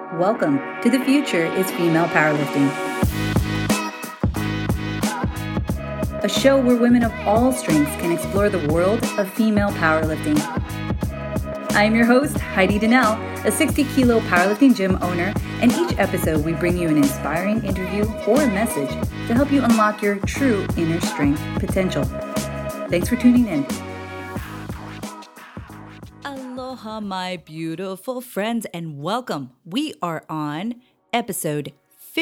Welcome to The Future is Female Powerlifting, a show where women of all strengths can explore the world of female powerlifting. I am your host, Heidi Donnell, a 60-kilo powerlifting gym owner, and each episode we bring you an inspiring interview or a message to help you unlock your true inner strength potential. Thanks for tuning in. Aloha, my beautiful friends, and welcome. We are on episode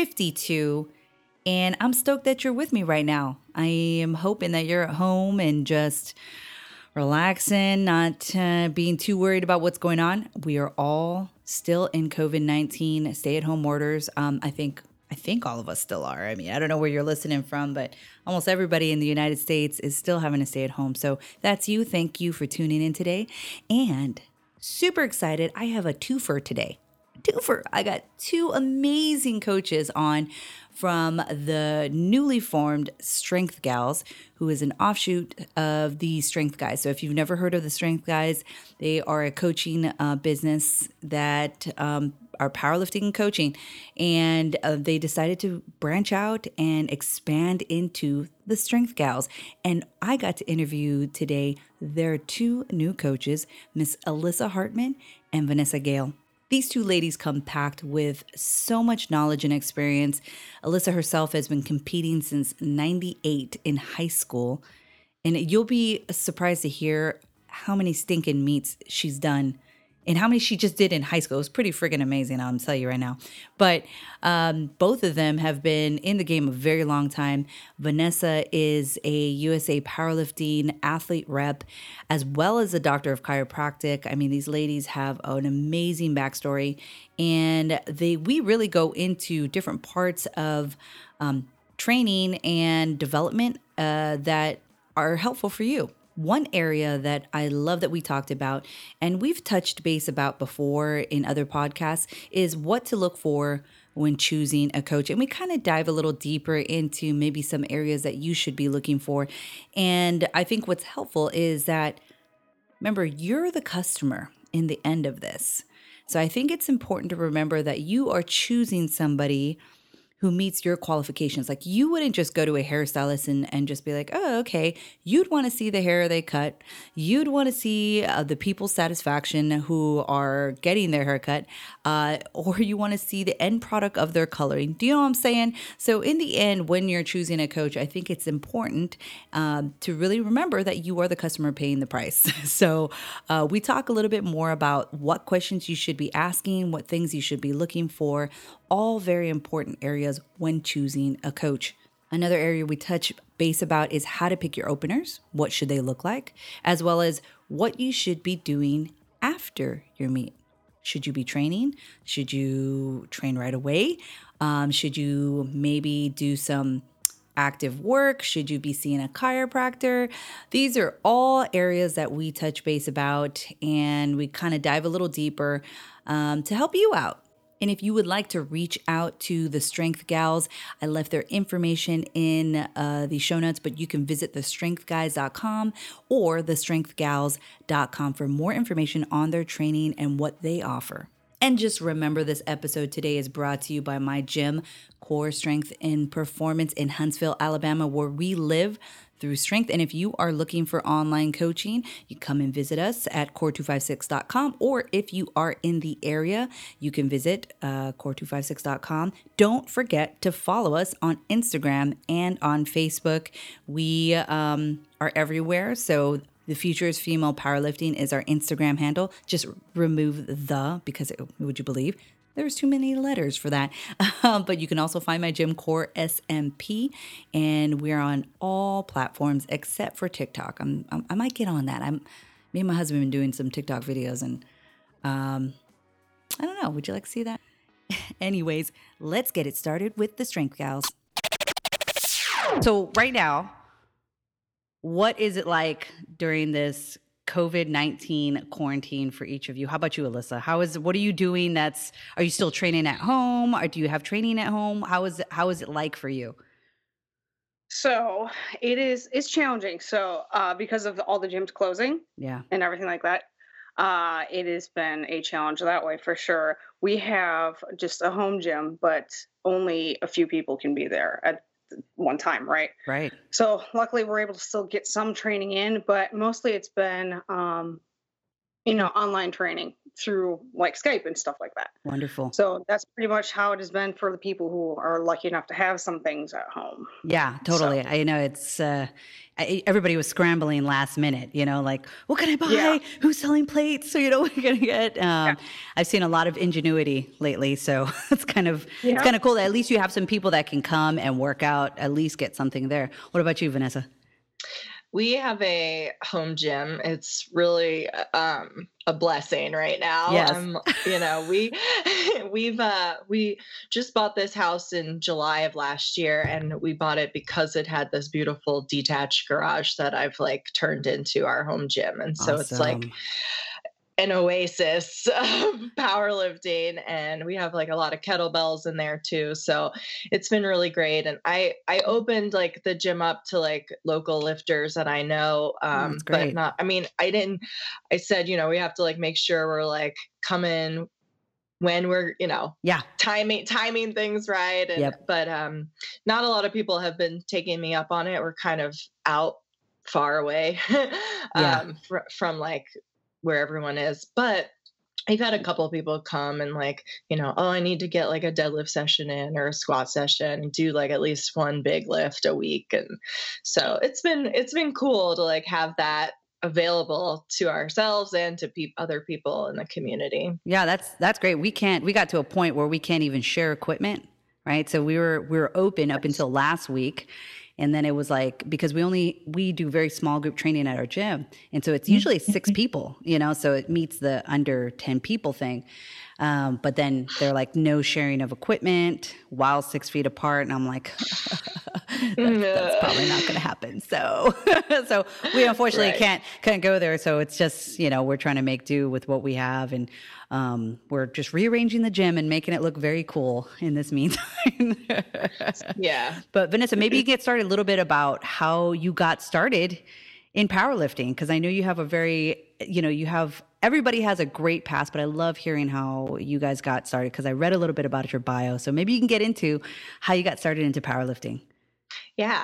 52, and I'm stoked that you're with me right now. I am hoping that you're at home and just relaxing, not being too worried about what's going on. We are all still in COVID-19 stay-at-home orders. I think all of us still are. I mean, I don't know where you're listening from, but almost everybody in the United States is still having to stay at home. So that's you. Thank you for tuning in today. And super excited. I have a twofer today. I got two amazing coaches on from the newly formed Strength Gals, who is an offshoot of the Strength Guys. So if you've never heard of the Strength Guys, they are a coaching business that are powerlifting and coaching. And they decided to branch out and expand into the Strength Gals. And I got to interview today their two new coaches, Miss Alyssa Hartman and Vanessa Gale. These two ladies come packed with so much knowledge and experience. Alyssa herself has been competing since '98 in high school. And you'll be surprised to hear how many stinking meets she's done and how many she just did in high school. It was pretty friggin' amazing, I'll tell you right now. But both of them have been in the game a very long time. Vanessa is a USA powerlifting athlete rep, as well as a doctor of chiropractic. I mean, these ladies have an amazing backstory, and we really go into different parts of training and development that are helpful for you. One area that I love that we talked about, and we've touched base about before in other podcasts, is what to look for when choosing a coach. And we kind of dive a little deeper into maybe some areas that you should be looking for. And I think what's helpful is that, remember, you're the customer in the end of this. So I think it's important to remember that you are choosing somebody who meets your qualifications. Like, you wouldn't just go to a hairstylist and just be like, oh, okay. You'd want to see the hair they cut. You'd want to see the people's satisfaction who are getting their haircut, or you want to see the end product of their coloring. Do you know what I'm saying? So in the end, when you're choosing a coach, I think it's important to really remember that you are the customer paying the price. So we talk a little bit more about what questions you should be asking, what things you should be looking for, all very important areas when choosing a coach. Another area we touch base about is how to pick your openers, what should they look like, as well as what you should be doing after your meet. Should you be training? Should you train right away? Should you maybe do some active work? Should you be seeing a chiropractor? These are all areas that we touch base about, and we kind of dive a little deeper to help you out. And if you would like to reach out to the Strength Gals, I left their information in the show notes, but you can visit thestrengthguys.com or thestrengthgals.com for more information on their training and what they offer. And just remember, this episode today is brought to you by my gym, Core Strength and Performance in Huntsville, Alabama, where we live through strength. And if you are looking for online coaching, you come and visit us at core256.com. Or if you are in the area, you can visit core256.com. Don't forget to follow us on Instagram and on Facebook. We are everywhere. So The Future is Female Powerlifting is our Instagram handle. Just remove the, because would you believe? There's too many letters for that. But you can also find my gym, Core SMP, and we're on all platforms except for TikTok. I might get on that. Me and my husband have been doing some TikTok videos, and I don't know. Would you like to see that? Anyways, let's get it started with the Strength Gals. So right now, what is it like during this COVID-19 quarantine for each of you? How about you, Alyssa? What are you doing? Are you still training at home, or do you have training at home? How is it like for you? So it's challenging. So because of all the gyms closing Yeah. and everything like that, it has been a challenge that way for sure. We have just a home gym, but only a few people can be there at one time, right? Right. So luckily, we're able to still get some training in, but mostly it's been, online training through like Skype and stuff like that. Wonderful. So that's pretty much how it has been for the people who are lucky enough to have some things at home. Yeah, So totally. I know it's everybody was scrambling last minute, like what can I yeah, buy? Who's selling plates? So what are gonna get? yeah, I've seen a lot of ingenuity lately, so it's yeah. kind of cool that at least you have some people that can come and work out, at least get something there. What about you, Vanessa? We have a home gym. It's really a blessing right now. Yes. We we just bought this house in July of last year, and we bought it because it had this beautiful detached garage that I've like turned into our home gym. And so it's like Awesome. an oasis of powerlifting, and we have like a lot of kettlebells in there too, so it's been really great. And I opened like the gym up to like local lifters that I know, Oh, that's but great. not, I mean, I said, we have to like make sure we're like coming when we're, Yeah. timing things right. And Yep. but not a lot of people have been taking me up on it. We're kind of out far away Yeah. from like where everyone is. But I've had a couple of people come and like, oh, I need to get like a deadlift session in or a squat session and do like at least one big lift a week. And so it's been cool to like have that available to ourselves and to other people in the community. Yeah, that's great. We got to a point where we can't even share equipment, right? So we were open up until last week. And then it was like, because we do very small group training at our gym. And so it's usually 6 people, so it meets the under 10 people thing. But then they're like, no sharing of equipment while 6 feet apart. And I'm like, that's probably not going to happen. So, so we unfortunately Right. can't go there. So it's just, we're trying to make do with what we have. And we're just rearranging the gym and making it look very cool in this meantime. Yeah. But Vanessa, maybe you get started a little bit about how you got started in powerlifting, because I know you have everybody has a great past, but I love hearing how you guys got started because I read a little bit about your bio. So maybe you can get into how you got started into powerlifting. Yeah.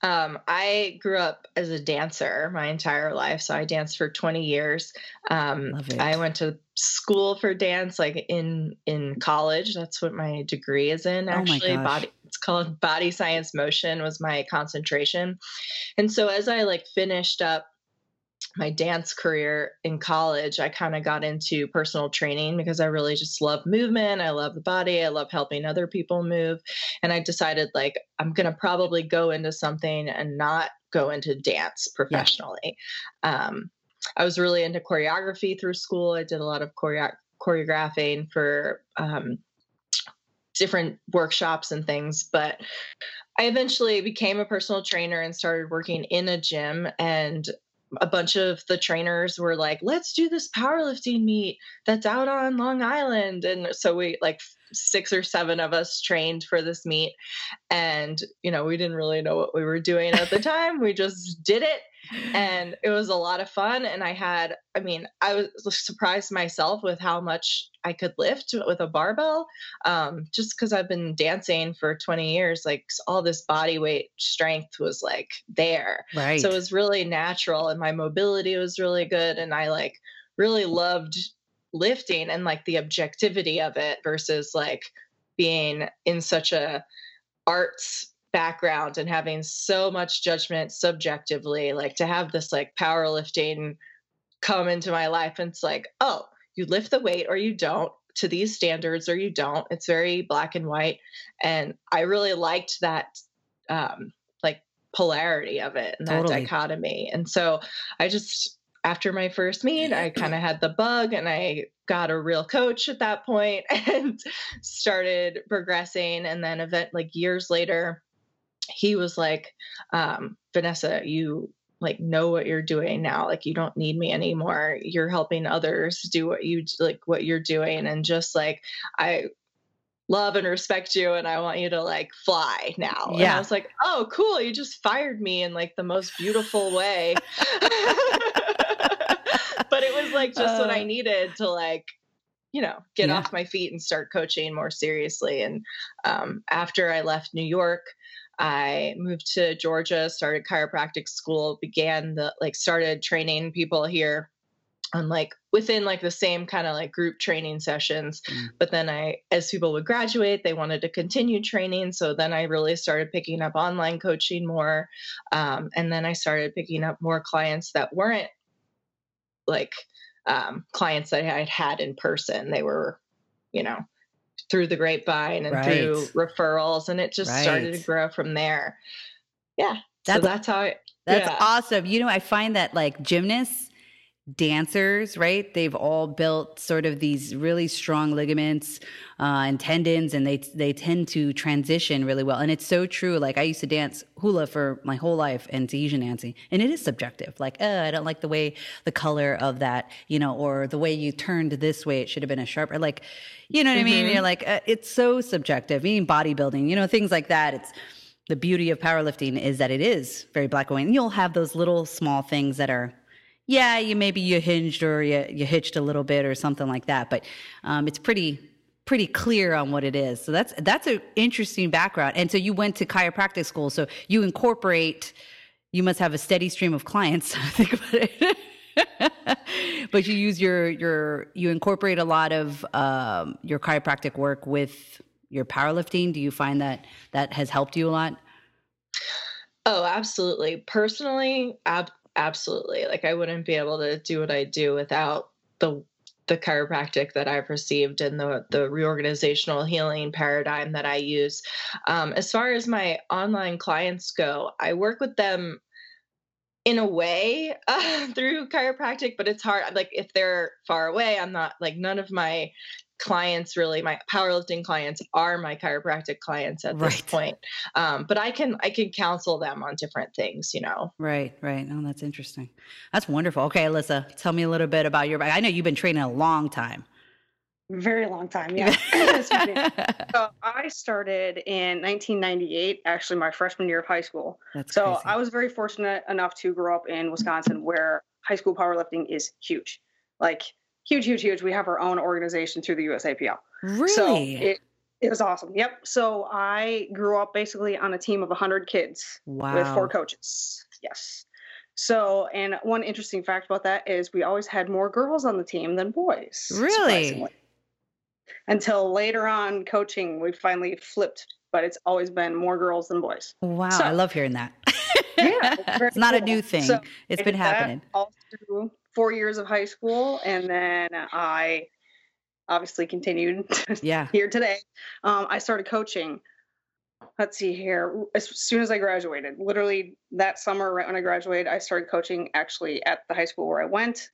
I grew up as a dancer my entire life. So I danced for 20 years. Love I it. went to school for dance, like in college. That's what my degree is in, Oh my actually. gosh. It's called Body Science Motion was my concentration. And so as I like finished up my dance career in college, I kind of got into personal training because I really just love movement. I love the body. I love helping other people move. And I decided like I'm going to probably go into something and not go into dance Yeah. professionally. Um, I was really into choreography through school. I did a lot of choreographing for different workshops and things, but I eventually became a personal trainer and started working in a gym. And a bunch of the trainers were like, let's do this powerlifting meet that's out on Long Island. And so we like 6 or 7 of us trained for this meet. And, we didn't really know what we were doing at the time. We just did it. And it was a lot of fun. And I was surprised myself with how much I could lift with a barbell. Just because I've been dancing for 20 years, like all this body weight strength was like there. So it Right. was really natural and my mobility was really good. And I like really loved lifting and like the objectivity of it versus like being in such a arts background and having so much judgment subjectively, like to have this like powerlifting come into my life and it's like, oh, you lift the weight or you don't to these standards or you don't. It's very black and white. And I really liked that like polarity of it and that Totally. dichotomy. And so I just after my first meet, I kind of had the bug and I got a real coach at that point and started progressing. And then event like years later, he was like, Vanessa, you like know what you're doing now. Like you don't need me anymore. You're helping others do what you're doing. And just like, I love and respect you. And I want you to like fly now. And I Yeah. was like, oh, cool. You just fired me in like the most beautiful way. But it was like just what I needed to like, get Yeah. off my feet and start coaching more seriously. And after I left New York, I moved to Georgia, started chiropractic school, started training people here on like within like the same kind of like group training sessions. But then as people would graduate, they wanted to continue training. So then I really started picking up online coaching more. And then I started picking up more clients that weren't like clients that I had in person. They were, through the grapevine and through referrals, and it just started to grow from there. Yeah. So that's how that's awesome. I find that like gymnasts, dancers, right? They've all built sort of these really strong ligaments and tendons, and they tend to transition really well. And it's so true. Like I used to dance hula for my whole life and Tahitian dancing, and it is subjective. Like, I don't like the color of that, or the way you turned this way, it should have been a sharper, like, you know what I mean? You're like, it's so subjective. Even bodybuilding, things like that. It's the beauty of powerlifting is that it is very black and white. And you'll have those little small things that are, you hinged or you hitched a little bit or something like that. But it's pretty clear on what it is. So that's an interesting background. And so you went to chiropractic school. So you you must have a steady stream of clients. Think about it. But you use you incorporate a lot of your chiropractic work with your powerlifting. Do you find that has helped you a lot? Oh, absolutely. Personally, absolutely. Like I wouldn't be able to do what I do without the chiropractic that I've received and the reorganizational healing paradigm that I use. As far as my online clients go, I work with them in a way through chiropractic, but it's hard. Like if they're far away, I'm not like none of my clients really, my powerlifting clients are my chiropractic clients at this point. But I can counsel them on different things, Right. Oh, that's interesting. That's wonderful. Okay, Alyssa, tell me a little bit about I know you've been training a long time. Very long time, yeah. So I started in 1998, actually my freshman year of high school. That's crazy. I was very fortunate enough to grow up in Wisconsin where high school powerlifting is huge. Like huge. We have our own organization through the USAPL. Really? So it was awesome. Yep. So I grew up basically on a team of 100 kids with 4 coaches. Yes. So, and one interesting fact about that is we always had more girls on the team than boys. Really? Until later on coaching, we finally flipped, but it's always been more girls than boys. Wow. So, I love hearing that. Yeah. It's not a new thing. So it's been happening. All through 4 years of high school. And then I obviously continued here today. I started coaching. Let's see here. As soon as I graduated, literally that summer, right when I graduated, I started coaching actually at the high school where I wanted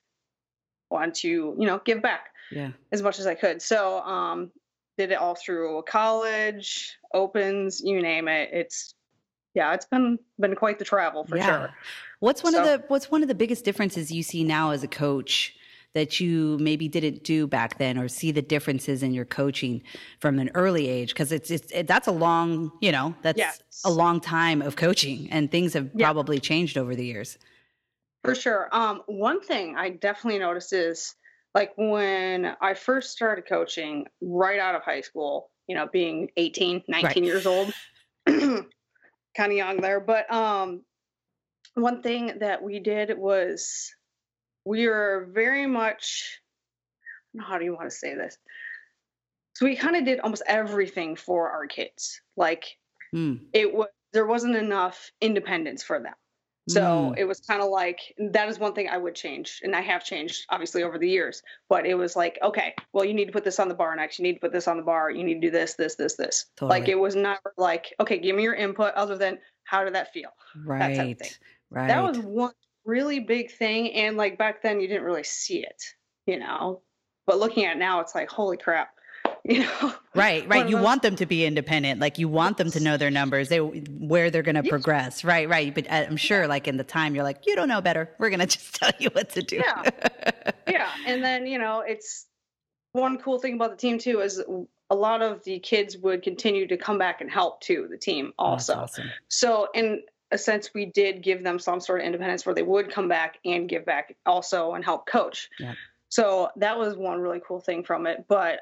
to, give back as much as I could. So, did it all through college, opens, you name it. It's been quite the travel for sure. What's one of the biggest differences you see now as a coach that you maybe didn't do back then, or see the differences in your coaching from an early age? Because that's a long, that's a long time of coaching, and things have probably changed over the years. For sure. One thing I definitely noticed is like when I first started coaching right out of high school, being 18, 19 years old, kind of young there. But one thing that we did was we were very much, how do you want to say this? So we kind of did almost everything for our kids. Like there wasn't enough independence for them. So it was kind of like, that is one thing I would change. And I have changed obviously over the years, but it was like, okay, well, you need to put this on the bar next. You need to put this on the bar. You need to do this. Totally. Like, it was not like, okay, give me your input other than how did that feel? Right. That type of thing. Right. That was one really big thing. And like back then you didn't really see it, but looking at it now, it's like, holy crap. Right. You want them to be independent. Like you want them to know their numbers, where they're going to progress. Right. But I'm sure like in the time you're like, you don't know better. We're going to just tell you what to do. Yeah. And then, it's one cool thing about the team too, is a lot of the kids would continue to come back and help too, the team also. Awesome. So, and a sense, we did give them some sort of independence where they would come back and give back also and help coach. Yeah. So that was one really cool thing from it. But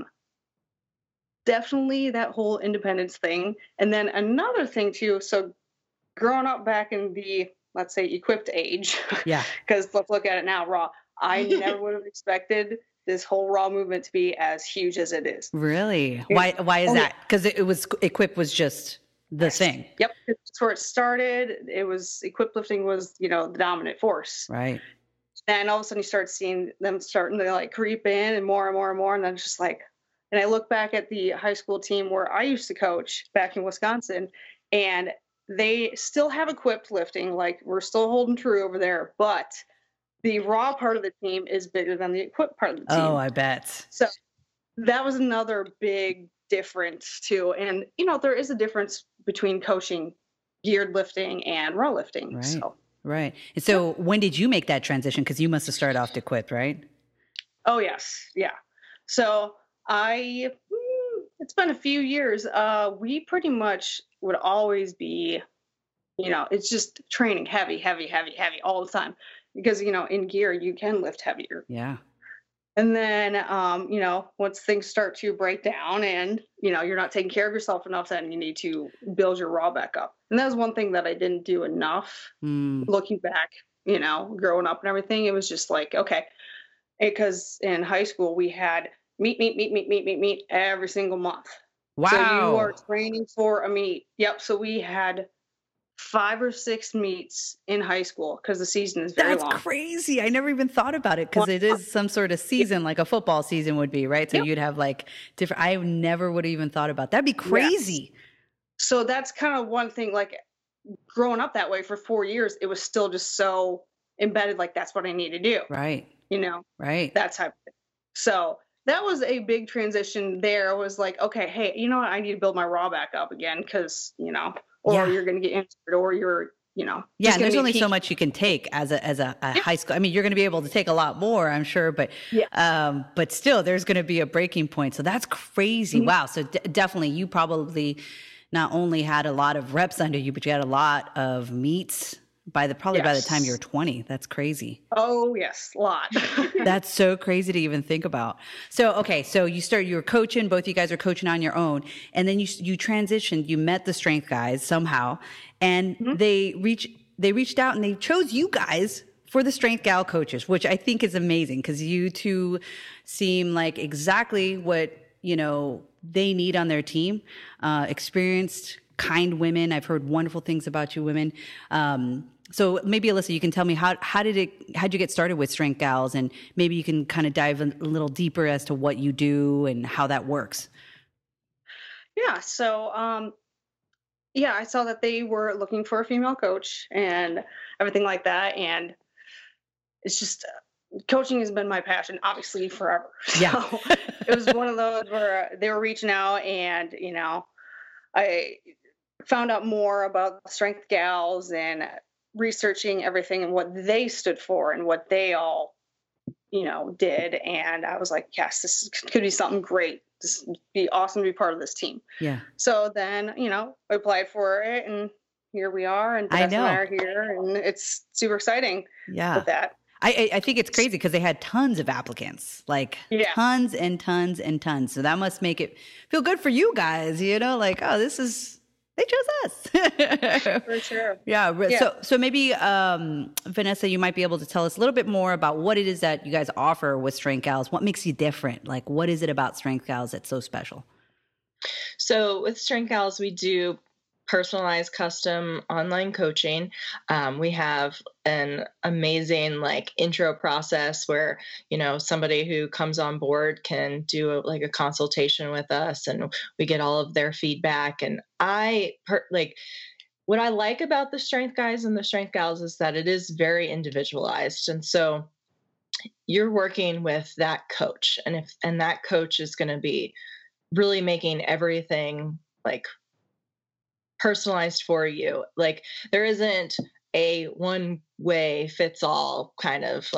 definitely that whole independence thing. And then another thing too, so growing up back in the, let's say, equipped age, Yeah. because let's look at it now, raw. I never would have expected this whole raw movement to be as huge as it is. Really? Why is that? Because it was equip was just the thing. Yep. That's where it started. It was equipped lifting was, the dominant force. Right. And all of a sudden you start seeing them starting to like creep in and more and more and more. And then it's just like, and I look back at the high school team where I used to coach back in Wisconsin, and they still have equipped lifting. Like we're still holding true over there, but the raw part of the team is bigger than the equipped part of the team. Oh, I bet. So that was another big difference too. And, there is a difference between coaching geared lifting and raw lifting. Right. So. Right. And so when did you make that transition? Because you must have started off equipped, right? Oh, yes. Yeah. So it's been a few years. We pretty much would always be, it's just training heavy all the time because, in gear, you can lift heavier. Yeah. And then, once things start to break down and, you're not taking care of yourself enough, then you need to build your raw back up. And that was one thing that I didn't do enough looking back, growing up and everything. It was just like, okay, because in high school we had meet every single month. Wow. So you are training for a meet. Yep. So we had 5 or 6 meets in high school because the season is very long. That's crazy. I never even thought about it because it is some sort of season, like a football season would be, right? So you'd have like different, I never would have even thought about that. That'd be crazy. Yes. So that's kind of one thing, like growing up that way for 4 years, it was still just so embedded, like that's what I need to do. Right. Right. That type of thing. So that was a big transition there. Was like, okay, hey, you know what? I need to build my raw back up again because, or you're going to get injured or you're, Yeah. And there's only so much you can take as a high school. I mean, you're going to be able to take a lot more, I'm sure, but still there's going to be a breaking point. So that's crazy. Mm-hmm. Wow. So definitely you probably not only had a lot of reps under you, but you had a lot of meets by the time you're 20. That's crazy. Oh yes, a lot. That's so crazy to even think about. So, okay. So you were coaching, both of you guys are coaching on your own. And then you transitioned, you met the strength guys somehow, and they reached out and they chose you guys for the strength gal coaches, which I think is amazing because you two seem like exactly what, they need on their team. Experienced, kind women. I've heard wonderful things about you women. So maybe Alyssa, you can tell me how'd you get started with Strength Gals, and maybe you can kind of dive a little deeper as to what you do and how that works. Yeah. So, I saw that they were looking for a female coach and everything like that. And it's just, coaching has been my passion, obviously, forever. Yeah. So it was one of those where they were reaching out and, I found out more about the Strength Gals and researching everything and what they stood for and what they all, did. And I was like, yes, this could be something great. This would be awesome to be part of this team. Yeah. So then, I applied for it and here we are. And Vanessa and I are here and it's super exciting. Yeah. With that. I think it's crazy because they had tons of applicants, tons and tons and tons. So that must make it feel good for you guys, like, oh, they chose us. For sure. Yeah. So maybe, Vanessa, you might be able to tell us a little bit more about what it is that you guys offer with Strength Gals. What makes you different? Like, what is it about Strength Gals that's so special? So with Strength Gals, we do personalized custom online coaching. We have an amazing intro process where, somebody who comes on board can do a consultation with us and we get all of their feedback. And what I like about the Strength Guys and the Strength Gals is that it is very individualized. And so you're working with that coach and that coach is going to be really making everything personalized for you. There isn't a one way fits all kind of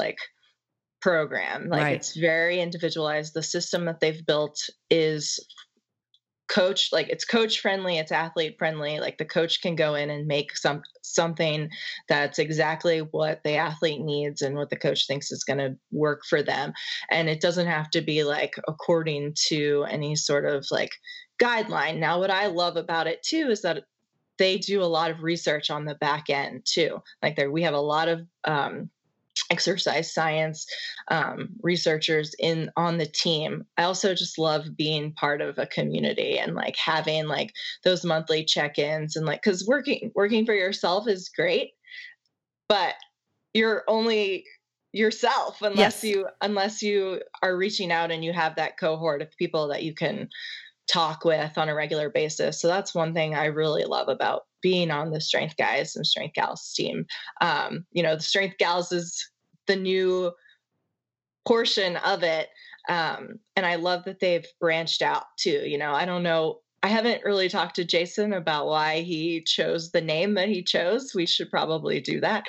program. Right. It's very individualized. The system that they've built is coach, like it's coach friendly, it's athlete friendly. Like the coach can go in and make something that's exactly what the athlete needs and what the coach thinks is going to work for them. And it doesn't have to be like according to any sort of like guideline. Now, what I love about it too is that they do a lot of research on the back end too. Like we have a lot of exercise science researchers on the team. I also just love being part of a community and like having like those monthly check-ins, and like, because working for yourself is great, but you're only yourself unless you are reaching out and you have that cohort of people that you can talk with on a regular basis. So that's one thing I really love about being on the Strength Guys and Strength Gals team. The Strength Gals is the new portion of it. And I love that they've branched out too. I don't know. I haven't really talked to Jason about why he chose the name that he chose. We should probably do that.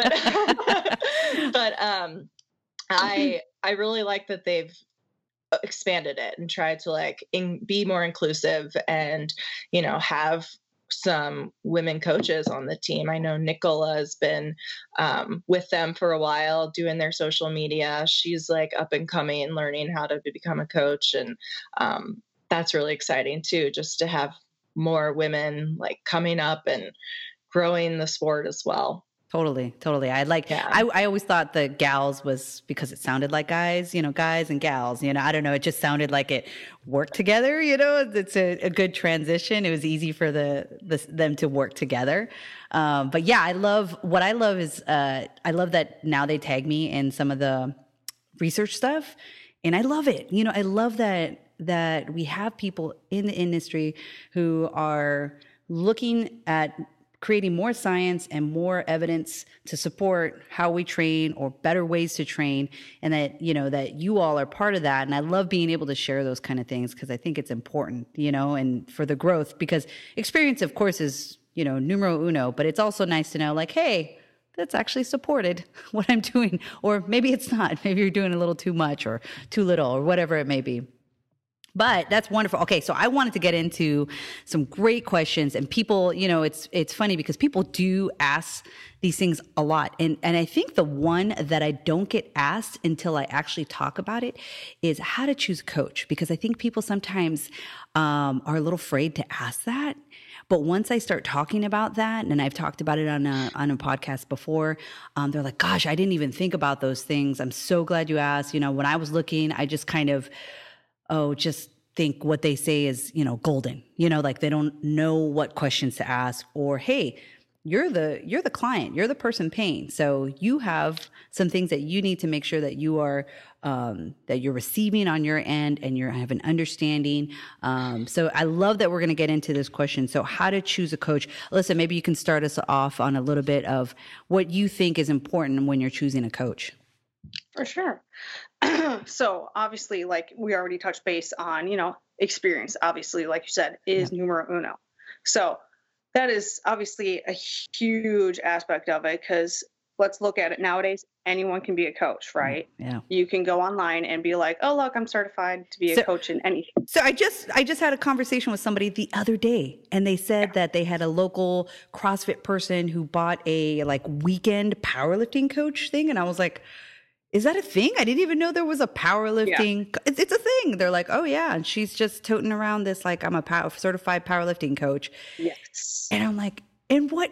But I really like that they've expanded it and tried to like be more inclusive and, have some women coaches on the team. I know Nicola has been with them for a while doing their social media. She's like up and coming and learning how to become a coach. And that's really exciting too, just to have more women like coming up and growing the sport as well. Totally. I always thought the gals was because it sounded like guys, guys and gals, I don't know. It just sounded like it worked together, it's a good transition. It was easy for them to work together. But yeah, I love that now they tag me in some of the research stuff, and I love it. I love that we have people in the industry who are looking at creating more science and more evidence to support how we train or better ways to train, and that you all are part of that. And I love being able to share those kind of things because I think it's important, and for the growth, because experience, of course, is, numero uno, but it's also nice to know like, hey, that's actually supported what I'm doing, or maybe it's not. Maybe you're doing a little too much or too little or whatever it may be. But that's wonderful. Okay, so I wanted to get into some great questions, and people, it's funny because people do ask these things a lot. And I think the one that I don't get asked until I actually talk about it is how to choose a coach, because I think people sometimes are a little afraid to ask that. But once I start talking about that, and I've talked about it on a podcast before, they're like, gosh, I didn't even think about those things. I'm so glad you asked. When I was looking, I just kind of just think what they say is, golden, like they don't know what questions to ask, or, hey, you're the client, you're the person paying. So you have some things that you need to make sure that you are, that you're receiving on your end and you have an understanding. So I love that we're going to get into this question. So how to choose a coach. Alyssa, maybe you can start us off on a little bit of what you think is important when you're choosing a coach. For sure. So obviously, like we already touched base on, experience, obviously, like you said, is numero uno. So that is obviously a huge aspect of it, because let's look at it nowadays. Anyone can be a coach, right? Yeah. You can go online and be like, oh, look, I'm certified to be a coach in anything. So I just had a conversation with somebody the other day, and they said that they had a local CrossFit person who bought a like weekend powerlifting coach thing. And I was like, is that a thing? I didn't even know there was a powerlifting. Yeah. It's a thing. They're like, oh yeah. And she's just toting around this, like, I'm a certified powerlifting coach. Yes. And I'm like, in what?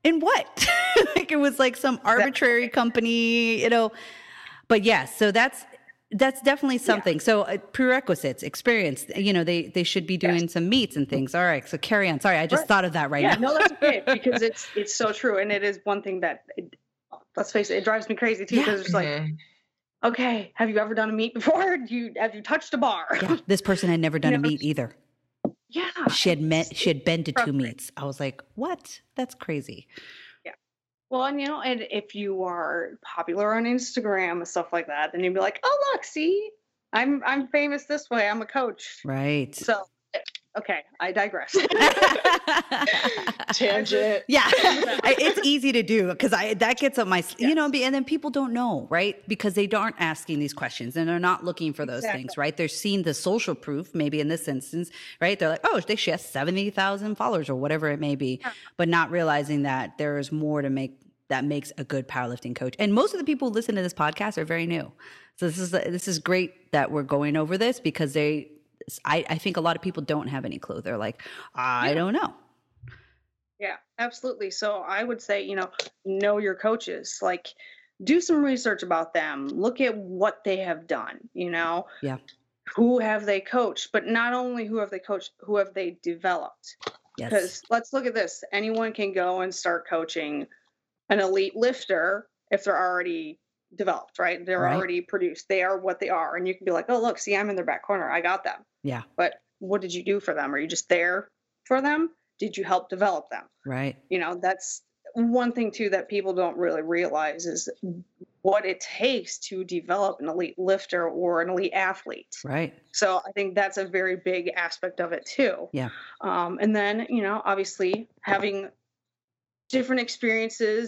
Like it was like some arbitrary company, but yes. So that's definitely something. Yeah. So prerequisites, experience, they should be doing some meets and things. All right. So carry on. Sorry. I just thought of that now. No, that's okay. Because it's so true. And it is one thing that, let's face it drives me crazy too. Because it's like, okay, have you ever done a meet before? Have you touched a bar? Yeah. This person had never done a meet either. Yeah. She had been to 2 meets. I was like, what? That's crazy. Yeah. Well, and and if you are popular on Instagram and stuff like that, then you'd be like, oh, look, see, I'm famous this way. I'm a coach. Right. So Okay, I digress. Tangent. Yeah, it's easy to do because that gets up my, and then people don't know, right? Because they aren't asking these questions and they're not looking for those things, right? They're seeing the social proof, maybe in this instance, right? They're like, oh, she has 70,000 followers or whatever it may be, but not realizing that there is more that makes a good powerlifting coach. And most of the people who listen to this podcast are very new. So this is great that we're going over this because I think a lot of people don't have any clue. They're like, I don't know. Yeah, absolutely. So I would say, know your coaches, like do some research about them, look at what they have done, Yeah. Who have they coached, but not only who have they coached, who have they developed? Yes. Because let's look at this. Anyone can go and start coaching an elite lifter if they're already developed, right? They're already produced. They are what they are. And you can be like, oh, look, see, I'm in their back corner. I got them. Yeah. But what did you do for them? Are you just there for them? Did you help develop them? Right. That's one thing too that people don't really realize is what it takes to develop an elite lifter or an elite athlete. Right. So I think that's a very big aspect of it too. Yeah. And then, obviously having different experiences,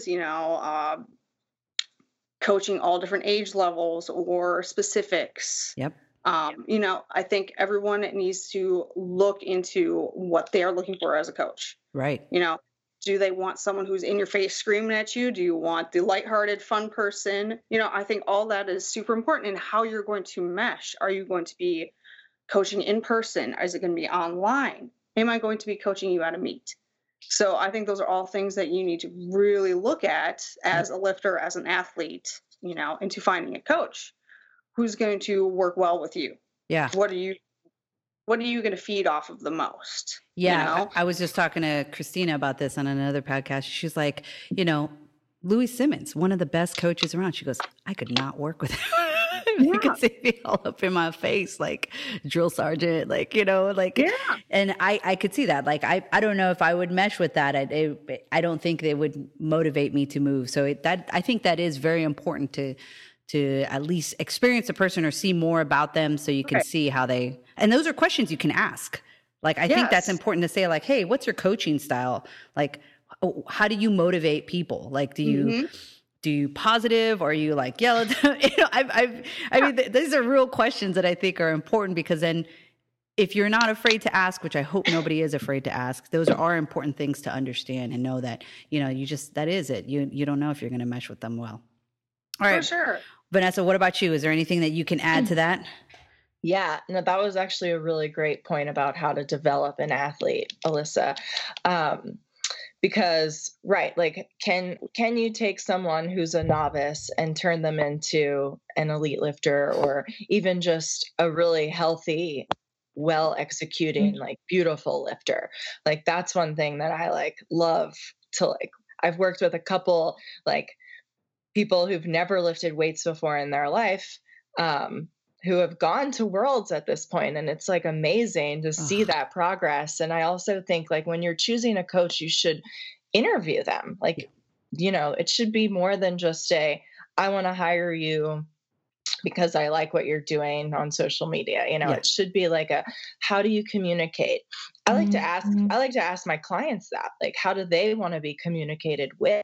coaching all different age levels or specifics. Yep. I think everyone needs to look into what they're looking for as a coach. Right. Do they want someone who's in your face screaming at you? Do you want the lighthearted, fun person? I think all that is super important in how you're going to mesh. Are you going to be coaching in person? Is it going to be online? Am I going to be coaching you at a meet? So I think those are all things that you need to really look at as a lifter, as an athlete, into finding a coach who's going to work well with you. Yeah. What are you going to feed off of the most? Yeah. I was just talking to Christina about this on another podcast. She's like, Louis Simmons, one of the best coaches around. She goes, I could not work with him. You could see me all up in my face, like drill sergeant, and I could see that. Like, I don't know if I would mesh with that. I don't think they would motivate me to move. So I think that is very important to at least experience a person or see more about them so you can see how and those are questions you can ask. Like, I think that's important to say, like, hey, what's your coaching style? Like, how do you motivate people? Like, do you positive or are you like yell at them? I mean, these are real questions that I think are important because then if you're not afraid to ask, which I hope nobody is afraid to ask, those are important things to understand and know that, that is it. You don't know if you're going to mesh with them well. All right. For sure. Vanessa, what about you? Is there anything that you can add to that? Yeah, no, that was actually a really great point about how to develop an athlete, Alyssa. Because, right, like, can you take someone who's a novice and turn them into an elite lifter or even just a really healthy, well executing, like, beautiful lifter? Like, that's one thing that I love to I've worked with a couple people who've never lifted weights before in their life, who have gone to worlds at this point, and it's amazing to see that progress. And I also think when you're choosing a coach, you should interview them. It should be more than just I want to hire you because I like what you're doing on social media. It should be how do you communicate? I like to ask my clients that, how do they want to be communicated with?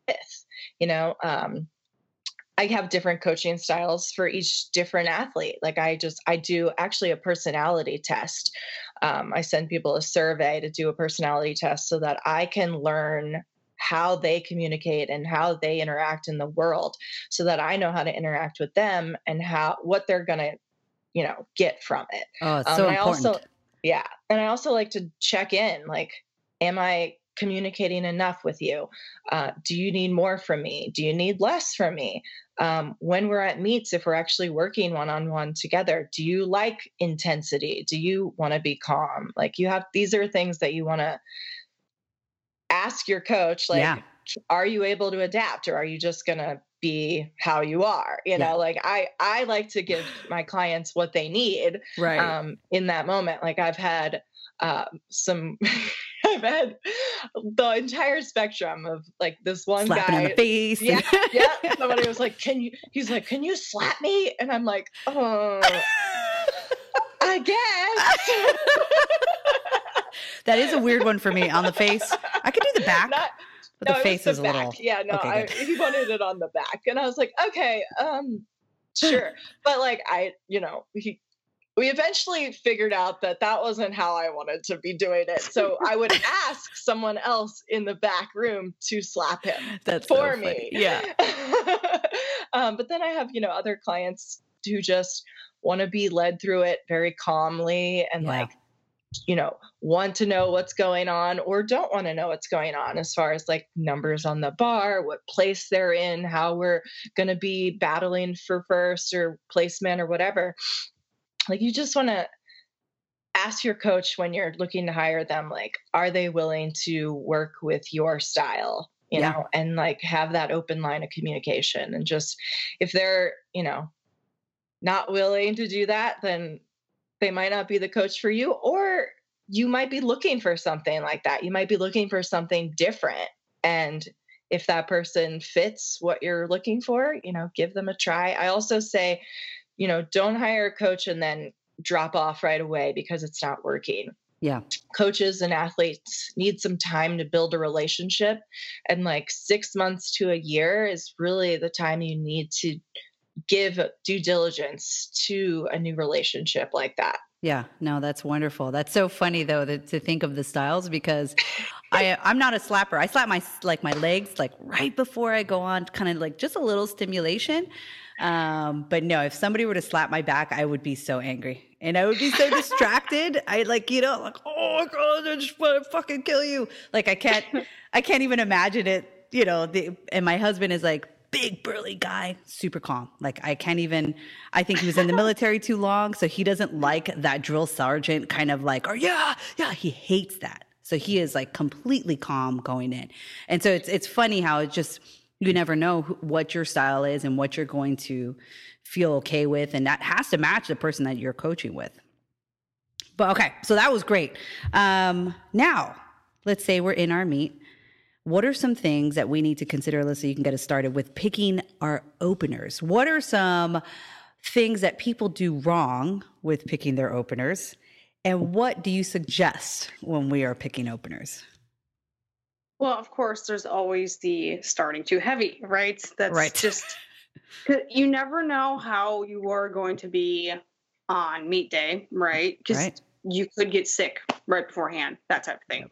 I have different coaching styles for each different athlete. I do actually a personality test. I send people a survey to do a personality test so that I can learn how they communicate and how they interact in the world so that I know how to interact with them and what they're going to, get from it. Oh, it's so important. And I also like to check in, am I communicating enough with you? Do you need more from me? Do you need less from me? When we're at meets, if we're actually working one-on-one together, do you like intensity? Do you want to be calm? These are things that you want to ask your coach. Are you able to adapt or are you just going to be how you are? I like to give my clients what they need in that moment. I've had I've had the entire spectrum of this one slapping guy in the face. Yeah. Somebody was like, he's like, can you slap me? And I'm like, oh, I guess. That is a weird one for me on the face. I could do the back, but the face is a back. little. Yeah, no, Okay, he wanted it on the back, and I was like, okay, sure. But like, we eventually figured out that wasn't how I wanted to be doing it. So I would ask someone else in the back room to slap him for me. Yeah. But then I have, other clients who just want to be led through it very calmly and want to know what's going on or don't want to know what's going on as far as like numbers on the bar, what place they're in, how we're going to be battling for first or placement or whatever. Like, you just want to ask your coach when you're looking to hire them, like, are they willing to work with your style, you know, and like have that open line of communication. And just, if they're, not willing to do that, then they might not be the coach for you, or you might be looking for something like that. You might be looking for something different. And if that person fits what you're looking for, give them a try. I also say, don't hire a coach and then drop off right away because it's not working. Yeah. Coaches and athletes need some time to build a relationship. And like 6 months to a year is really the time you need to give due diligence to a new relationship like that. Yeah, no, that's wonderful. That's so funny though to think of the styles, because I'm not a slapper. I slap my legs like right before I go on, kind of like just a little stimulation. But no, if somebody were to slap my back, I would be so angry and I would be so distracted. I like, oh my God, I just want to fucking kill you. Like I can't even imagine it, and my husband is like, big burly guy, super calm. Like I think he was in the military too long. So he doesn't like that drill sergeant kind of like, he hates that. So he is like completely calm going in. And so it's funny how it just, you never know what your style is and what you're going to feel okay with. And that has to match the person that you're coaching with. But okay, so that was great. Now let's say we're in our meet. What are some things that we need to consider, Alyssa, you can get us started with picking our openers? What are some things that people do wrong with picking their openers? And what do you suggest when we are picking openers? Well, of course, there's always the starting too heavy, right? That's right. Just, you never know how you are going to be on meet day, right? Because you could get sick right beforehand, that type of thing.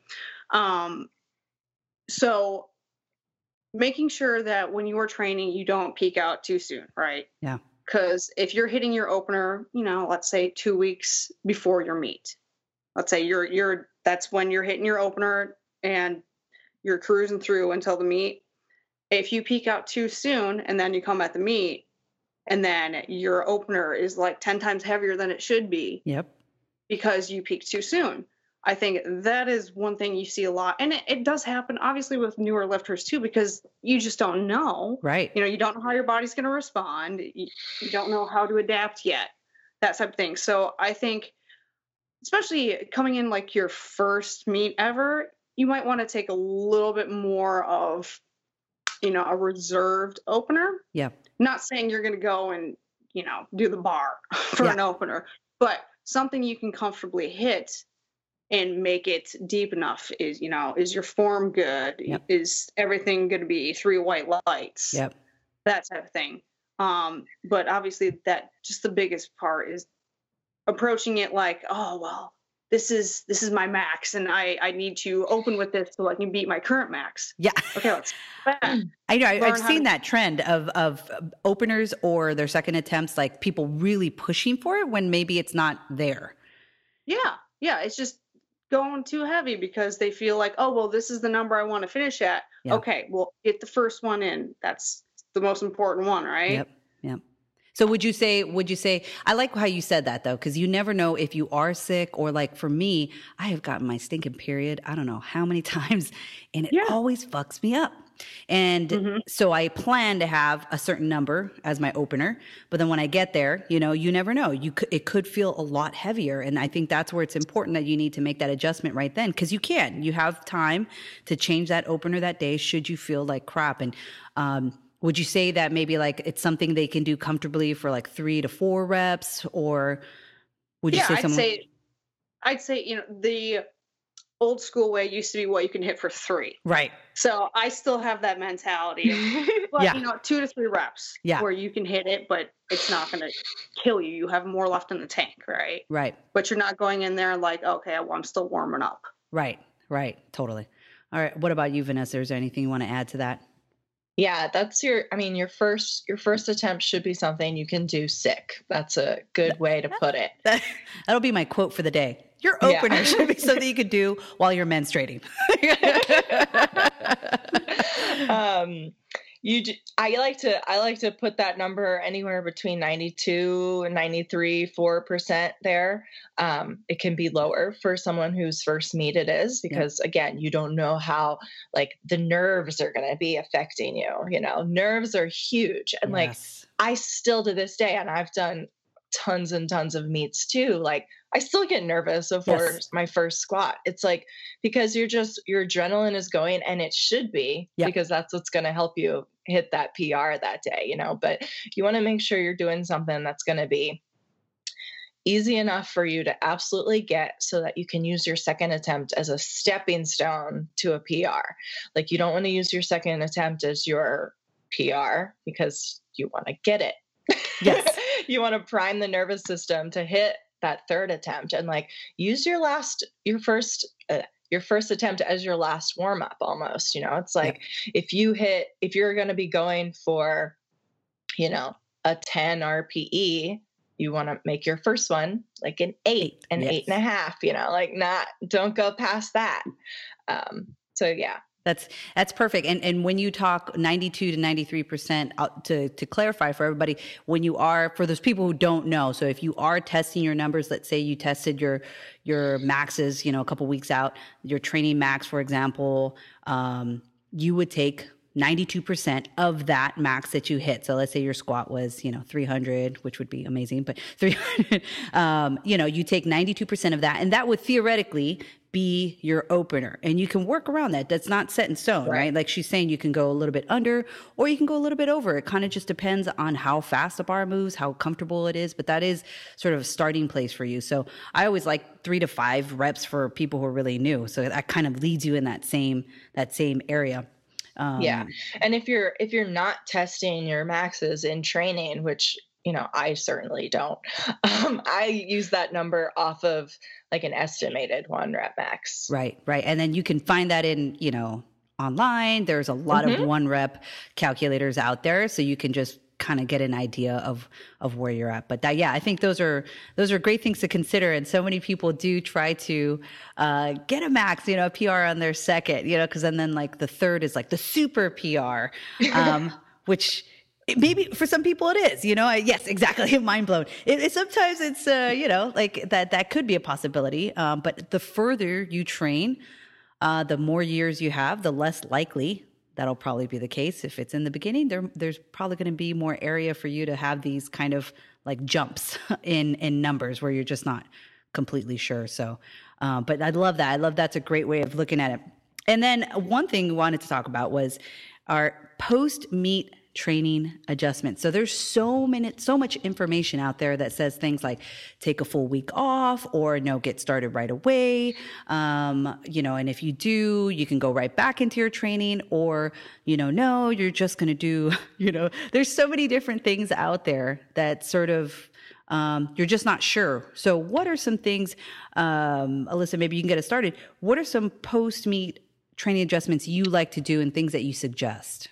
So making sure that when you are training, you don't peak out too soon, right? Yeah. Because if you're hitting your opener, let's say 2 weeks before your meet, let's say that's when you're hitting your opener and you're cruising through until the meet. If you peak out too soon and then you come at the meet and then your opener is like 10 times heavier than it should be. Yep. Because you peaked too soon. I think that is one thing you see a lot. And it does happen, obviously, with newer lifters, too, because you just don't know. Right. You don't know how your body's going to respond. You don't know how to adapt yet, that type of thing. So I think, especially coming in like your first meet ever, you might want to take a little bit more of, a reserved opener. Yeah. Not saying you're going to go and, do the bar for an opener, but something you can comfortably hit and make it deep enough. Is your form good? Yep. Is everything going to be 3 white lights? Yep. That type of thing. But obviously that just the biggest part is approaching it like, oh, well, this is my max and I need to open with this so I can beat my current max. Yeah. Okay, let's I know. I've seen that trend of openers or their second attempts, like people really pushing for it when maybe it's not there. Yeah. Yeah. It's just going too heavy because they feel like, oh, well, this is the number I want to finish at. Yeah. Okay, well, get the first one in. That's the most important one, right? Yep. So would you say, I like how you said that though, because you never know if you are sick or like for me, I have gotten my stinking period, I don't know how many times, and it always fucks me up. And so I plan to have a certain number as my opener, but then when I get there, you never know. It could feel a lot heavier. And I think that's where it's important that you need to make that adjustment right then. Cause you have time to change that opener that day should you feel like crap. And, would you say that maybe like it's something they can do comfortably for like 3 to 4 reps, or would you say something? I'd say, the old school way used to be what you can hit for 3. Right. So I still have that mentality of, well, Yeah. you know, 2 to 3 reps Yeah. where you can hit it, but it's not going to kill you. You have more left in the tank, right? Right. But you're not going in there like, okay, well, I'm still warming up. Right. Right. Totally. All right. What about you, Vanessa? Is there anything you want to add to that? Yeah, that's your first attempt should be something you can do sick. That's a good way to put it. That'll be my quote for the day. Your opener should be something you could do while you're menstruating. I like to put that number anywhere between 92 and 4% there. It can be lower for someone whose first meet it is, because again, you don't know how like the nerves are going to be affecting you. You know, nerves are huge. And like, I still to this day, and I've done tons and tons of meets too. Like I still get nervous before my first squat. It's like, because your adrenaline is going, and it should be, because that's what's going to help you hit that PR that day, you know, but you want to make sure you're doing something that's going to be easy enough for you to absolutely get, so that you can use your second attempt as a stepping stone to a PR. Like you don't want to use your second attempt as your PR, because you want to get it. Yes. You want to prime the nervous system to hit that third attempt, and like use your first attempt as your last warm up almost, you know. It's like if you're going to be going for, you know, a 10 RPE, you want to make your first one like an 8 and 8.5, you know, like don't go past that. So yeah. That's perfect. And when you talk 92 to 93%, to clarify for everybody, when you are, for those people who don't know, so if you are testing your numbers, let's say you tested your maxes, you know, a couple weeks out, your training max, for example, you would take 92% of that max that you hit. So let's say your squat was, you know, 300, which would be amazing, but 300, you know, you take 92% of that, and that would theoretically be your opener, and you can work around that. That's not set in stone, right? Like she's saying, you can go a little bit under or you can go a little bit over. It kind of just depends on how fast the bar moves, how comfortable it is, but that is sort of a starting place for you. So I always like 3 to 5 reps for people who are really new. So that kind of leads you in that same area. And if you're not testing your maxes in training, which, you know, I certainly don't, I use that number off of like an estimated 1 rep max. Right. And then you can find that in, you know, online. There's a lot of 1 rep calculators out there, so you can just kind of get an idea of where you're at. But I think those are great things to consider. And so many people do try to get a max, you know, a PR on their second, you know, because then like the third is like the super PR, which maybe for some people it is, you know. Yes, exactly. Mind blown. Sometimes it's, you know, like that could be a possibility. But the further you train, the more years you have, the less likely that'll probably be the case. If it's in the beginning, there's probably going to be more area for you to have these kind of like jumps in numbers where you're just not completely sure. So, but I love that. I love that's a great way of looking at it. And then one thing we wanted to talk about was our post-meet training adjustments. So there's so much information out there that says things like take a full week off, or no, get started right away. You know, and if you do, you can go right back into your training, or, you know, no, you're just going to do, you know, there's so many different things out there that sort of, you're just not sure. So what are some things, Alyssa, maybe you can get us started. What are some post-meet training adjustments you like to do and things that you suggest?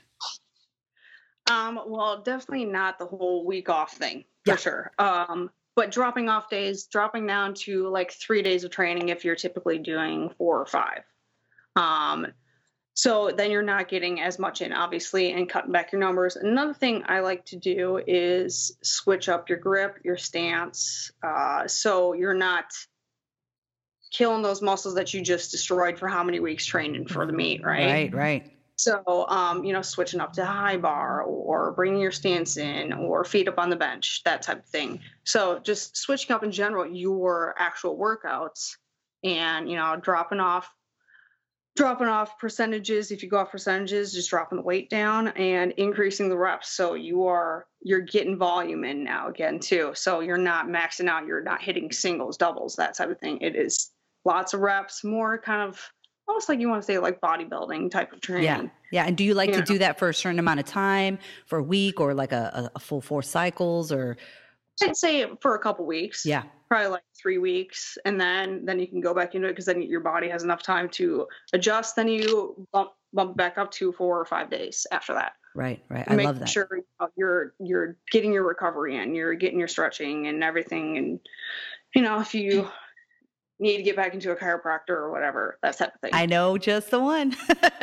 Well, definitely not the whole week off thing for sure. But dropping off days, dropping down to like 3 days of training if you're typically doing 4 or 5. So then you're not getting as much in, obviously, and cutting back your numbers. Another thing I like to do is switch up your grip, your stance, so you're not killing those muscles that you just destroyed for how many weeks training for the meet, right? Right. So, you know, switching up to high bar, or bringing your stance in, or feet up on the bench, that type of thing. So just switching up in general your actual workouts, and, you know, dropping off percentages. If you go off percentages, just dropping the weight down and increasing the reps. So you're getting volume in now again too. So you're not maxing out, you're not hitting singles, doubles, that type of thing. It is lots of reps, more kind of almost like you want to say like bodybuilding type of Yeah. training. Yeah. And do you like You to know, do that for a certain amount of time, for a week, or like a full 4 cycles, or? I'd say for a couple weeks. Yeah. Probably like 3 weeks, and then you can go back into it because then your body has enough time to adjust. Then you bump back up to 4 or 5 days after that. Right. Right. I And make love that. sure you're getting your recovery in, you're getting your stretching and everything. And if you need to get back into a chiropractor or whatever, that type of thing. I know just the one.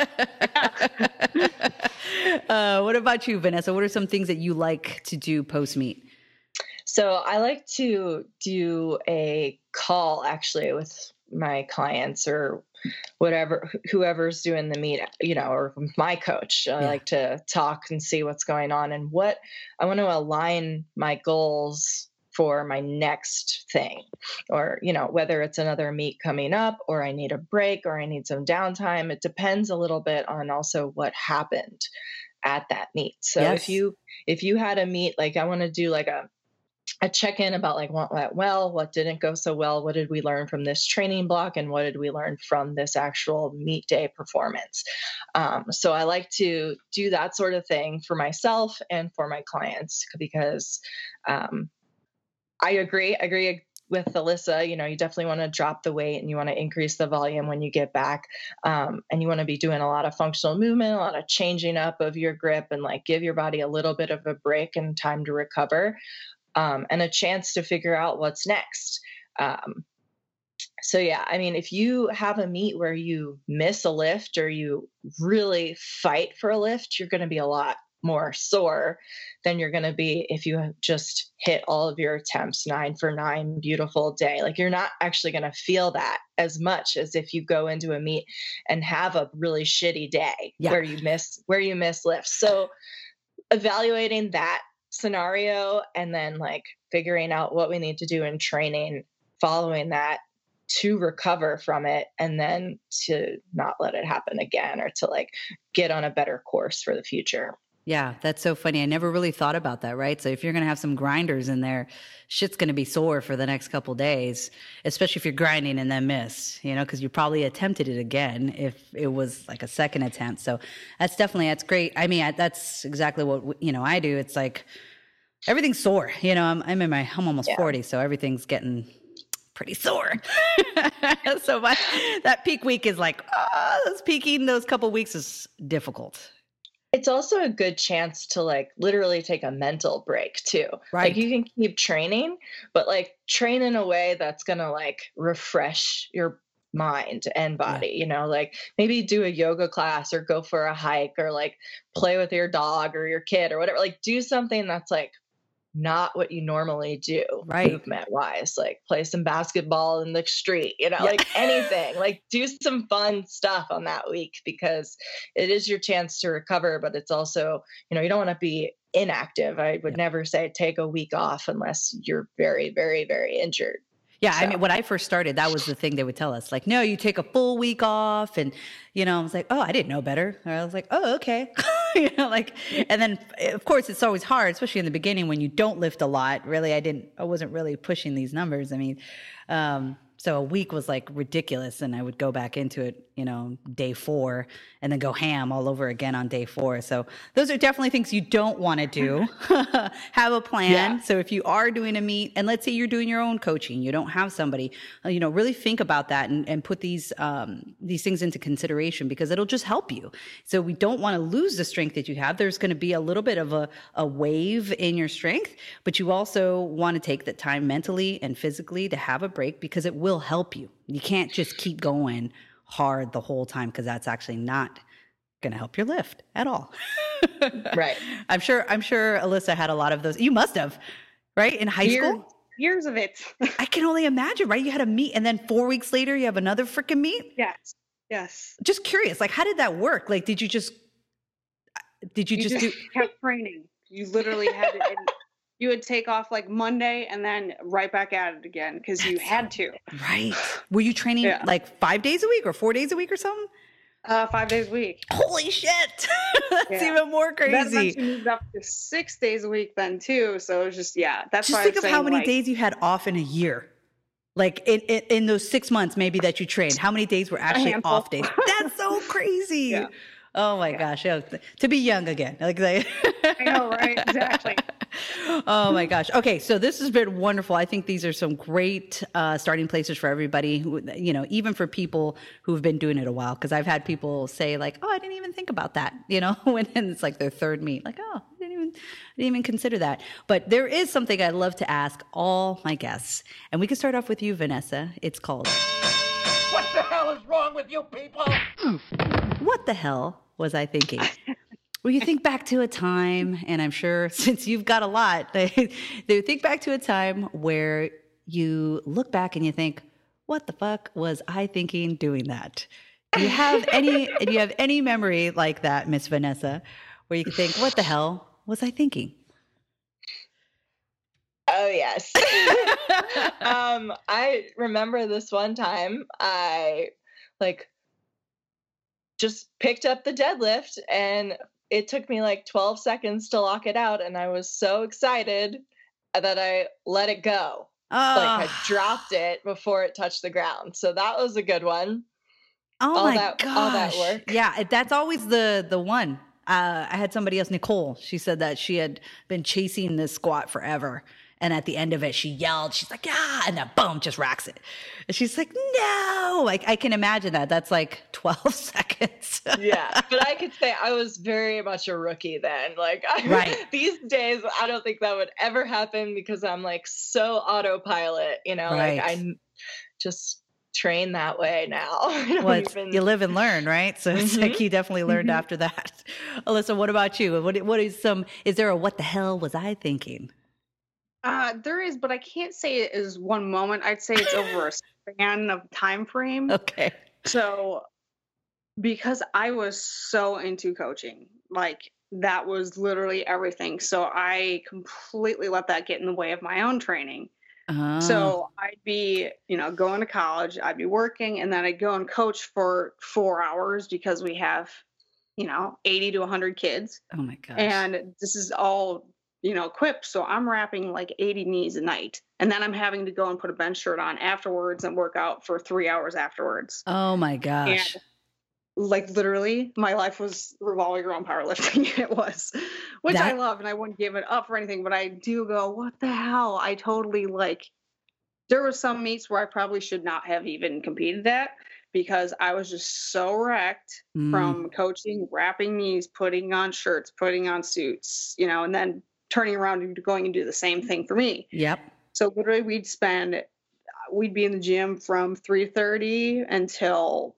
What about you, Vanessa? What are some things that you like to do post meet? So I like to do a call actually with my clients or whatever, whoever's doing the meet, or my coach. I like to talk and see what's going on and what I want to align my goals for my next thing, or, whether it's another meet coming up or I need a break or I need some downtime. It depends a little bit on also what happened at that meet. So if you had a meet, like I want to do like a check-in about like what went well, what didn't go so well, what did we learn from this training block, and what did we learn from this actual meet day performance. So I like to do that sort of thing for myself and for my clients because I agree with Alyssa. You definitely want to drop the weight and you want to increase the volume when you get back. And you want to be doing a lot of functional movement, a lot of changing up of your grip, and like give your body a little bit of a break and time to recover. And a chance to figure out what's next. So yeah, I mean, if you have a meet where you miss a lift or you really fight for a lift, you're going to be a lot more sore than you're going to be if you just hit all of your attempts 9 for 9, beautiful day. Like you're not actually going to feel that as much as if you go into a meet and have a really shitty day where you miss lifts. So evaluating that scenario and then like figuring out what we need to do in training following that to recover from it and then to not let it happen again or to like get on a better course for the future. Yeah, that's so funny. I never really thought about that, right? So if you're going to have some grinders in there, shit's going to be sore for the next couple of days, especially if you're grinding and then miss, because you probably attempted it again if it was like a second attempt. So that's great. I mean, that's exactly what, I do. It's like everything's sore. I'm almost 40, so everything's getting pretty sore. So that peak week is like, those couple weeks is difficult. It's also a good chance to like literally take a mental break too. Right. Like you can keep training, but like train in a way that's going to like refresh your mind and body, like maybe do a yoga class or go for a hike or like play with your dog or your kid or whatever, like do something that's like not what you normally do movement wise, like play some basketball in the street, like anything, like do some fun stuff on that week because it is your chance to recover, but it's also, you don't want to be inactive. I would never say take a week off unless you're very, very, very injured. Yeah. So. I mean, when I first started, that was the thing they would tell us, like, no, you take a full week off. And, I was like, oh, I didn't know better. Or I was like, oh, okay. And then of course it's always hard, especially in the beginning when you don't lift a lot. Really, I wasn't really pushing these numbers. I mean, so a week was like ridiculous and I would go back into it, day 4 and then go ham all over again on day 4. So those are definitely things you don't want to do. Have a plan. Yeah. So if you are doing a meet and let's say you're doing your own coaching, you don't have somebody, really think about that and put these things into consideration because it'll just help you. So we don't want to lose the strength that you have. There's going to be a little bit of a wave in your strength, but you also want to take the time mentally and physically to have a break because it will help you. You can't just keep going hard the whole time because that's actually not going to help your lift at all. Right. I'm sure Alyssa had a lot of those. You must have, right? In high school? Years of it. I can only imagine, right? You had a meet and then 4 weeks later you have another freaking meet? Yes. Just curious, like how did that work? Like did you just kept training. You literally had to, you would take off like Monday and then right back at it again because you had to. Right. Were you training like 5 days a week or 4 days a week or something? 5 days a week. Holy shit. That's even more crazy. That eventually moved up to 6 days a week then too. So it was just, that's just why think of how many days you had off in a year. Like in those 6 months maybe that you trained, how many days were actually off days? That's so crazy. Yeah. Oh my gosh. Yeah. To be young again. Like I know, right? Exactly. Oh my gosh. Okay. So this has been wonderful. I think these are some great starting places for everybody who, you know, even for people who've been doing it a while. Cause I've had people say like, oh, I didn't even think about that, you know, when it's like their third meet, like, oh, I didn't even consider that. But there is something I'd love to ask all my guests, and we can start off with you, Vanessa. It's called, what the hell is wrong with you people? what the hell was I thinking? Well, you think back to a time, and I'm sure since you've got a lot, they think back to a time where you look back and you think, what the fuck was I thinking doing that? Do you have any memory like that, Miss Vanessa, where you can think, what the hell was I thinking? Oh, yes. I remember this one time I just picked up the deadlift, and it took me like 12 seconds to lock it out. And I was so excited that I let it go. Like I dropped it before it touched the ground. So that was a good one. Oh my gosh. All that work. Yeah, that's always the one. I had somebody else, Nicole. She said that she had been chasing this squat forever. And at the end of it, she yelled. She's like, yeah, and then boom, just racks it. And she's like, no. Like, I can imagine that. That's like 12 seconds. Yeah. But I could say I was very much a rookie then. Like, these days, I don't think that would ever happen because I'm like so autopilot, you know, like I just train that way now. You live and learn, right? So it's like you definitely learned after that. Alyssa, what about you? Is there a what the hell was I thinking? There is, but I can't say it is one moment. I'd say it's over a span of time frame. Okay. So because I was so into coaching, like that was literally everything. So I completely let that get in the way of my own training. So I'd be, going to college, I'd be working, and then I'd go and coach for 4 hours because we have, 80 to 100 kids. Oh my gosh. And this is all equipped. So I'm wrapping like 80 knees a night. And then I'm having to go and put a bench shirt on afterwards and work out for 3 hours afterwards. Oh my gosh. And like literally my life was revolving around powerlifting. It was, which I love, and I wouldn't give it up or anything, but I do go, what the hell? I totally there were some meets where I probably should not have even competed at because I was just so wrecked from coaching, wrapping knees, putting on shirts, putting on suits, and then turning around and going and do the same thing for me. Yep. So literally we'd be in the gym from 3:30 until,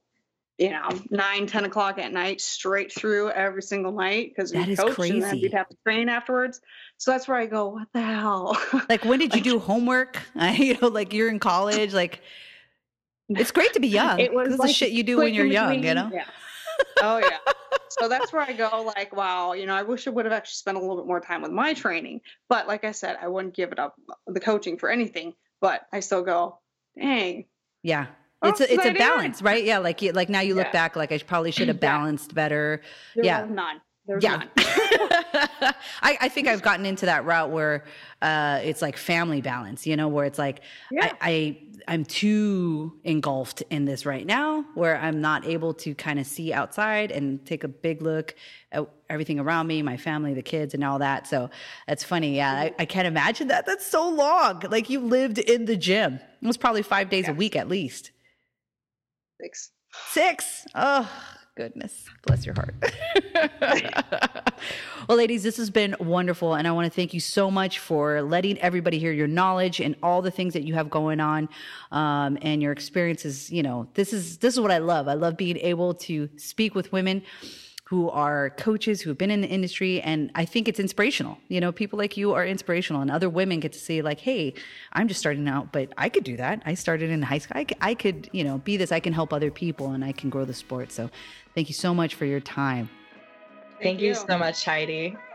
9, 10 o'clock at night, straight through every single night because we coached and then we'd have to train afterwards. So that's where I go, what the hell? Like, when did you do homework? Like you're in college, like it's great to be young. It was the shit you do when you're young, Yeah. Oh yeah. So that's where I go like, wow, I wish I would have actually spent a little bit more time with my training. But like I said, I wouldn't give it up, the coaching, for anything. But I still go, dang. Yeah. It's a balance, right? Yeah. Like now you look back, like I probably should have balanced better. There was none. None. I think I've gotten into that route where it's like family balance, where it's like I'm too engulfed in this right now where I'm not able to kind of see outside and take a big look at everything around me, my family, the kids and all that. So that's funny. Yeah. I can't imagine that. That's so long. Like you lived in the gym. It was probably 5 days a week at least. 6. Oh, goodness. Bless your heart. Well, ladies, this has been wonderful. And I want to thank you so much for letting everybody hear your knowledge and all the things that you have going on and your experiences. This is what I love. I love being able to speak with women who are coaches, who have been in the industry. And I think it's inspirational. People like you are inspirational, and other women get to say like, hey, I'm just starting out, but I could do that. I started in high school. I could, be this. I can help other people and I can grow the sport. So thank you so much for your time. Thank you so much, Heidi.